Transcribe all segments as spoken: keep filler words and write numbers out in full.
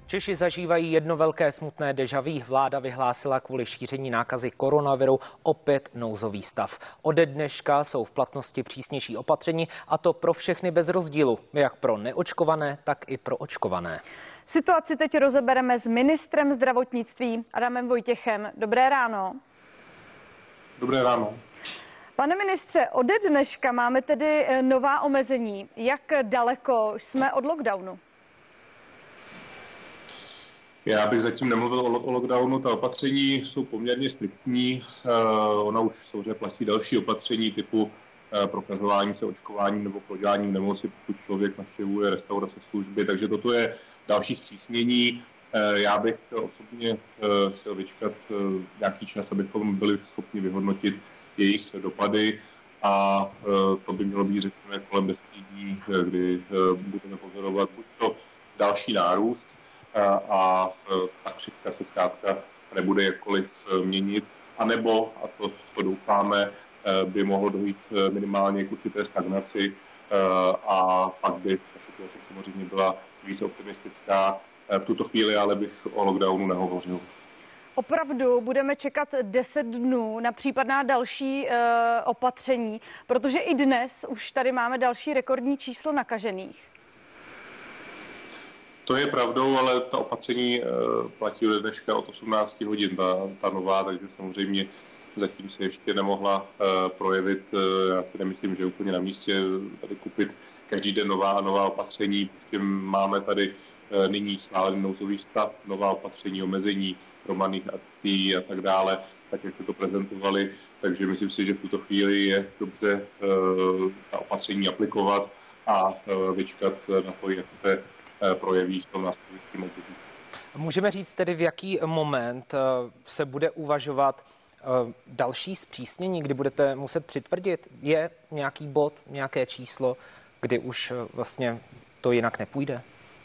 Češi zažívají jedno velké smutné déjà vu. Vláda vyhlásila kvůli šíření nákazy koronaviru opět nouzový stav. Ode dneška jsou v platnosti přísnější opatření, a to pro všechny bez rozdílu, jak pro neočkované, tak i pro očkované. Situaci teď rozebereme s ministrem zdravotnictví Adamem Vojtěchem. Dobré ráno. Dobré ráno. Pane ministře, ode dneška máme tedy nová omezení. Jak daleko jsme od lockdownu? Já bych zatím nemluvil o, o lockdownu, ta opatření jsou poměrně striktní. Uh, ona už samozřejmě platí další opatření typu uh, prokazování se očkováním nebo proděláním nemoci, pokud člověk navštěvuje restaurace, služby, takže toto je další zpřísnění. Uh, já bych osobně uh, chtěl vyčkat uh, nějaký čas, abychom byli schopni vyhodnotit jejich dopady, a uh, to by mělo být, řekněme, kolem deseti dní, kdy uh, budeme pozorovat buď to další nárůst, a ta křivka se zkrátka nebude jakkoliv měnit, anebo, a to, to doufáme, by mohlo dojít minimálně k určité stagnaci, a pak by ta situace samozřejmě byla více optimistická. V tuto chvíli ale bych o lockdownu nehovořil. Opravdu budeme čekat deset dnů na případná další e, opatření, protože i dnes už tady máme další rekordní číslo nakažených. To je pravdou, ale ta opatření platí od dneška od osmnácti hodin, ta, ta nová, takže samozřejmě zatím se ještě nemohla projevit. Já si nemyslím, že je úplně na místě tady kupit každý den nová a nová opatření. Prostě máme tady nyní schválený nouzový stav, nová opatření, omezení hromadných akcí a tak dále, tak jak se to prezentovali. Takže myslím si, že v tuto chvíli je dobře ta opatření aplikovat a vyčkat na to, jak se projeví v tom následujícím období. Můžeme říct tedy, v jaký moment se bude uvažovat další zpřísnění, kdy budete muset přitvrdit? Je nějaký bod, nějaké číslo, kdy už vlastně to jinak nepůjde?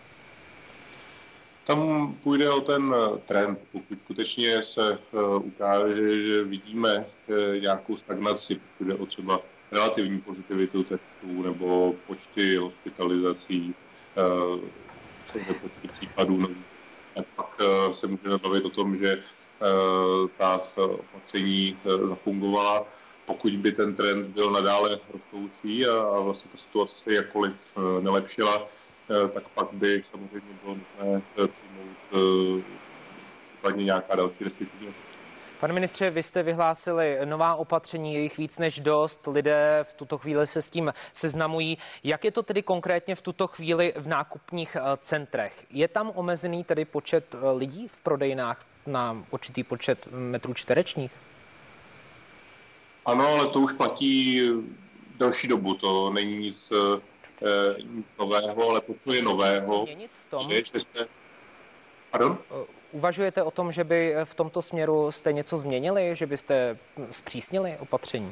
Tam půjde o ten trend. Pokud skutečně se ukáže, že vidíme nějakou stagnaci, pokud jde o třeba relativní pozitivitu testů nebo počty hospitalizací, počty případů, pak se můžeme bavit o tom, že ta opatření zafungovala. Pokud by ten trend byl nadále rostoucí a vlastně ta situace se jakkoliv nelepšila, tak pak by samozřejmě bylo nutné přijmout případně nějaká další restriktivní opatření. Pane ministře, vy jste vyhlásili nová opatření, je jich víc než dost, lidé v tuto chvíli se s tím seznamují. Jak je to tedy konkrétně v tuto chvíli v nákupních centrech? Je tam omezený tedy počet lidí v prodejnách na určitý počet metrů čtverečních? Ano, ale to už platí delší dobu, to není nic, eh, nic nového, ale to, co je nového, že se... Pardon? Uvažujete o tom, že by v tomto směru jste něco změnili, že byste zpřísnili opatření?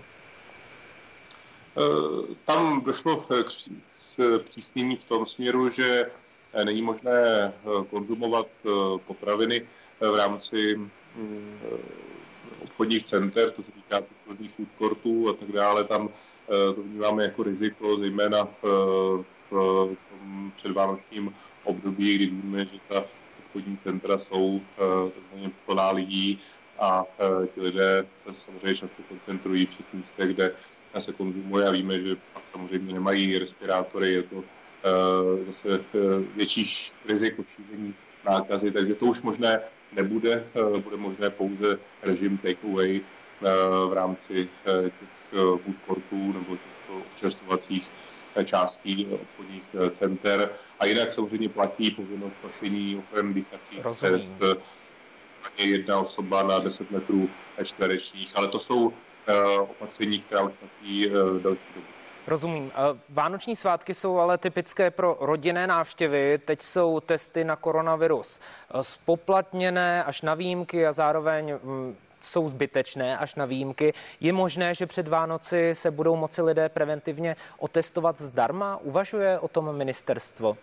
Tam došlo k zpřísnění v tom směru, že není možné konzumovat potraviny v rámci obchodních center, to se týká různých food courtů a tak dále. Tam to vnímáme jako riziko, zejména v, v tom předvánočním období, kdy víme, že ta obchodní centra jsou takzvaně plná lidí a ti lidé se samozřejmě často koncentrují v těch místech, kde se konzumuje, a víme, že pak samozřejmě nemají respirátory, je to zase větší riziko šíření nákazy, takže to už možné nebude, bude možné pouze režim takeaway v rámci těch food courtů nebo těchto občerstvovacích částí obchodních center. A jinak samozřejmě platí povinnost nošení ochranných dýchacích cest. Je jedna osoba na deset metrů čtverečních, ale to jsou opatření, která už platí další dobu. Rozumím. Vánoční svátky jsou ale typické pro rodinné návštěvy. Teď jsou testy na koronavirus zpoplatněné až na výjimky a zároveň jsou zbytečné až na výjimky. Je možné, že před Vánoci se budou moci lidé preventivně otestovat zdarma? Uvažuje o tom ministerstvo?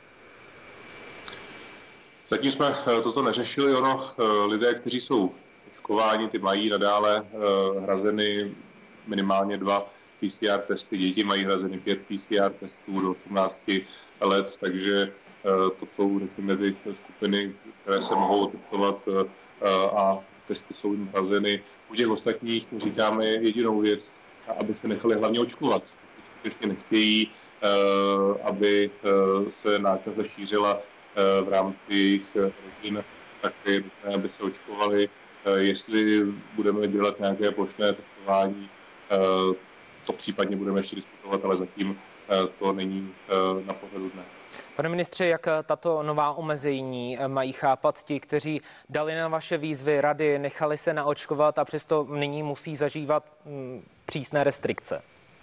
Zatím jsme toto neřešili. Ono, lidé, kteří jsou očkováni, ty mají nadále hrazeny minimálně dva P C R testy. Děti mají hrazeny pět P C R testů do osmnácti let, takže to jsou, řekněme, ty skupiny, které se mohou testovat a testy jsou jim hrazeny. U těch ostatních říkáme jedinou věc, aby se nechali hlavně očkovat. Skutečně nechtějí, aby se nákaza šířila v rámci jejich rodin, tak je nutné, aby se očkovali. Jestli budeme dělat nějaké plošné testování, to případně budeme ještě diskutovat, ale zatím to není na pořadu dne. Pane ministře, jak tato nová omezení mají chápat ti, kteří dali na vaše výzvy, rady, nechali se naočkovat a přesto nyní musí zažívat hm, přísné restrikce?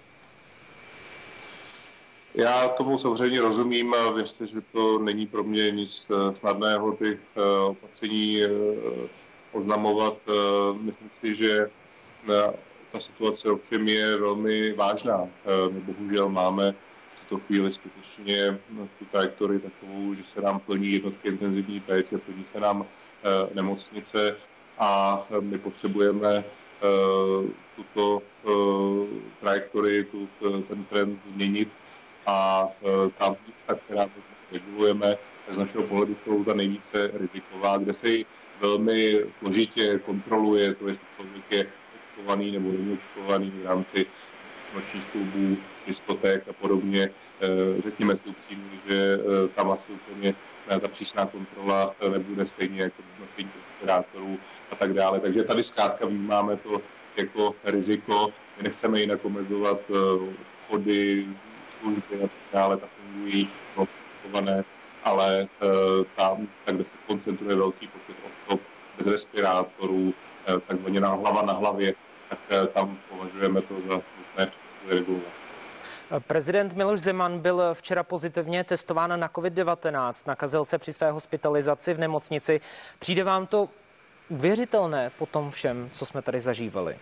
Já tomu samozřejmě rozumím a věřte, že to není pro mě nic snadného ty opatření oznamovat. Myslím si, že ta situace ovšem je velmi vážná. My bohužel máme v tuto chvíli skutečně tu trajektorii takovou, že se nám plní jednotky intenzivní péče, plní se nám nemocnice a my potřebujeme tuto trajektorii, tu, ten trend změnit. A ta místa, která regulujeme, z našeho pohledu jsou ta nejvíce riziková, kde se velmi složitě kontroluje, to jestli člověk je očkovaný nebo není očkovaný v rámci nočních klubů, diskoték a podobně. Řekněme si upřímně, že tam asi úplně ta přísná kontrola nebude stejně jako nošení respirátorů a tak dále. Takže tady zkrátka vnímáme to jako riziko. My nechceme jinak omezovat chody, služby a tak dále, ta fungují očkované, ale ta místa, kde se koncentruje velký počet osob bez respirátorů, takzvaně na hlava na hlavě, tak tam považujeme to za nutné regulovat. Prezident Miloš Zeman byl včera pozitivně testován na covid devatenáct. Nakazil se při své hospitalizaci v nemocnici. Přijde vám to uvěřitelné po tom všem, co jsme tady zažívali?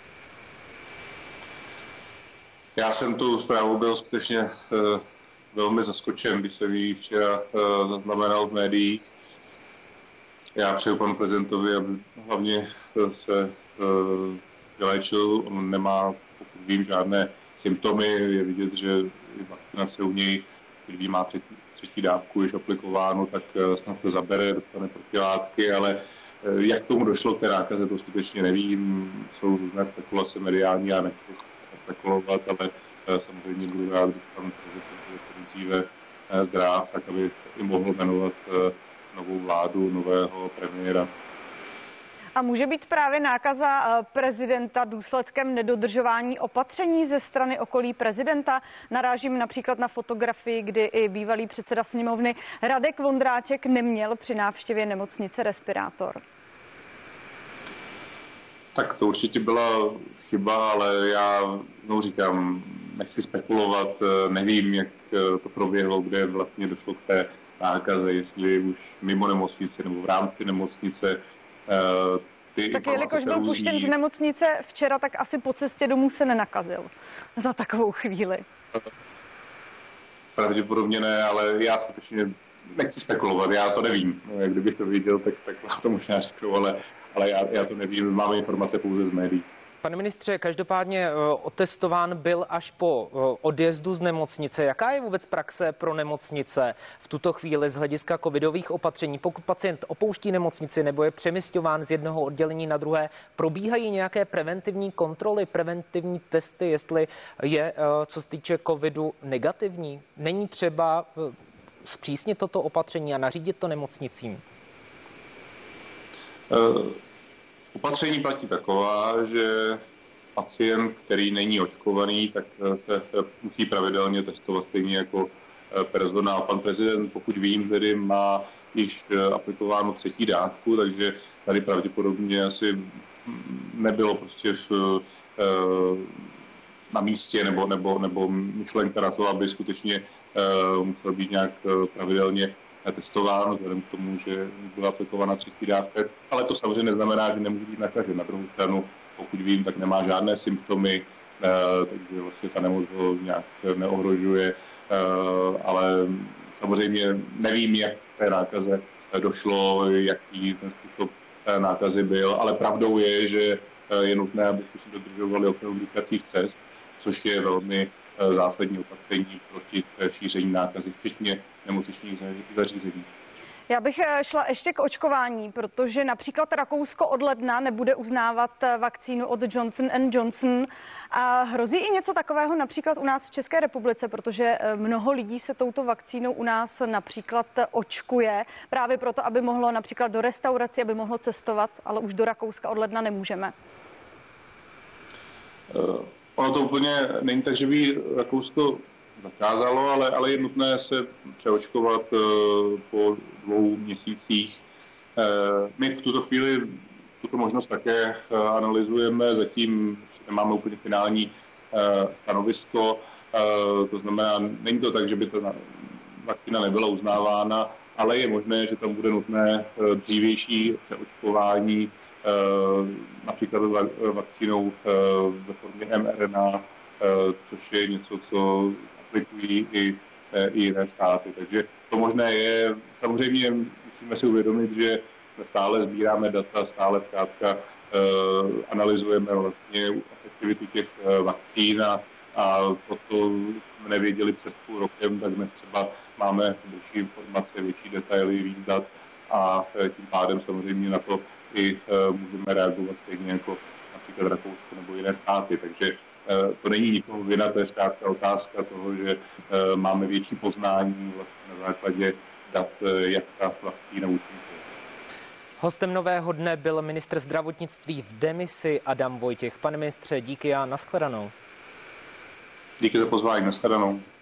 Já jsem tu zprávu byl skutečně uh, velmi zaskočen, když jsem ji včera uh, zaznamenal v médiích. Já přeju panu prezidentovi, aby hlavně se uh, vyléčil. On nemá, pokud vím, žádné symptomy. Je vidět, že vakcinace u něj, když má třetí, třetí dávku již aplikováno, tak uh, snad to zabere, dostane protilátky, ale uh, jak k tomu došlo k té nákaze, to skutečně nevím. Jsou různé spekulace mediální, já nechci spekulovat, ale samozřejmě budu rád, když pan prezident bude dříve zdrav, tak aby i mohl jmenovat novou vládu, nového premiéra. A může být právě nákaza prezidenta důsledkem nedodržování opatření ze strany okolí prezidenta? Narážím například na fotografii, kdy i bývalý předseda sněmovny Radek Vondráček neměl při návštěvě nemocnice respirátor. Tak to určitě byla chyba, ale já no, říkám, nechci spekulovat, nevím, jak to proběhlo, kde vlastně došlo k té nákaze, jestli už mimo nemocnice nebo v rámci nemocnice. Ty tak jelikož byl puštěn z nemocnice včera, tak asi po cestě domů se nenakazil za takovou chvíli. Pravděpodobně ne, ale já skutečně nechci spekulovat, já to nevím. Kdybych to viděl, tak, tak to možná řeknu, ale, ale já, já to nevím, máme informace pouze z médií. Pane ministře, každopádně otestován byl až po odjezdu z nemocnice. Jaká je vůbec praxe pro nemocnice v tuto chvíli z hlediska covidových opatření? Pokud pacient opouští nemocnici nebo je přemisťován z jednoho oddělení na druhé, probíhají nějaké preventivní kontroly, preventivní testy, jestli je, co se týče covidu, negativní? Není třeba zpřísnit toto opatření a nařídit to nemocnicím? Uh... Opatření platí taková, že pacient, který není očkovaný, tak se musí pravidelně testovat stejně jako personál. Pan prezident, pokud vím, tedy má již aplikováno třetí dávku, takže tady pravděpodobně asi nebylo prostě v, na místě nebo, nebo, nebo myšlenka na to, aby skutečně musel být nějak pravidelně testován, vzhledem k tomu, že byla aplikovaná třetí dávka, ale to samozřejmě neznamená, že nemůže být nakažen. Na druhou stranu, pokud vím, tak nemá žádné symptomy, takže vlastně ta nemoc ho nějak neohrožuje, ale samozřejmě nevím, jak k té nákaze došlo, jaký ten způsob nákazy byl, ale pravdou je, že je nutné, aby všichni dodržovali ochranu dýchacích cest, což je velmi zásadní opatření proti šíření nákazy, včetně nemocničních zařízení. Já bych šla ještě k očkování, protože například Rakousko od ledna nebude uznávat vakcínu od Johnson and Johnson. A hrozí i něco takového například u nás v České republice, protože mnoho lidí se touto vakcínou u nás například očkuje, právě proto, aby mohlo například do restaurací, aby mohlo cestovat, ale už do Rakouska od ledna nemůžeme. Uh, ono to úplně není tak, že by Rakousko zakázalo, ale, ale je nutné se přeočkovat uh, po dvou měsících. Uh, my v tuto chvíli tuto možnost také uh, analyzujeme, zatím nemáme úplně finální uh, stanovisko, uh, to znamená, není to tak, že by ta vakcína nebyla uznávána, ale je možné, že tam bude nutné uh, dřívější přeočkování, uh, například vakcínou uh, ve formě em er en á, uh, což je něco, co aplikují i, i jiné státy. Takže to možné je. Samozřejmě musíme si uvědomit, že stále sbíráme data, stále zkrátka uh, analyzujeme vlastně efektivitu těch uh, vakcín a, a to, co jsme nevěděli před půl rokem, tak dnes třeba máme větší informace, větší detaily, víc dat a uh, tím pádem samozřejmě na to i uh, můžeme reagovat stejně jako například Rakousko nebo jiné státy. Takže to není nikoho vina, to je zkrátka otázka toho, že máme větší poznání vlastně na základě dat, jak ta vakcína účinkuje. Hostem nového dne byl ministr zdravotnictví v demisi Adam Vojtěch. Pane ministře, díky a nashledanou. Díky za pozvání, nashledanou.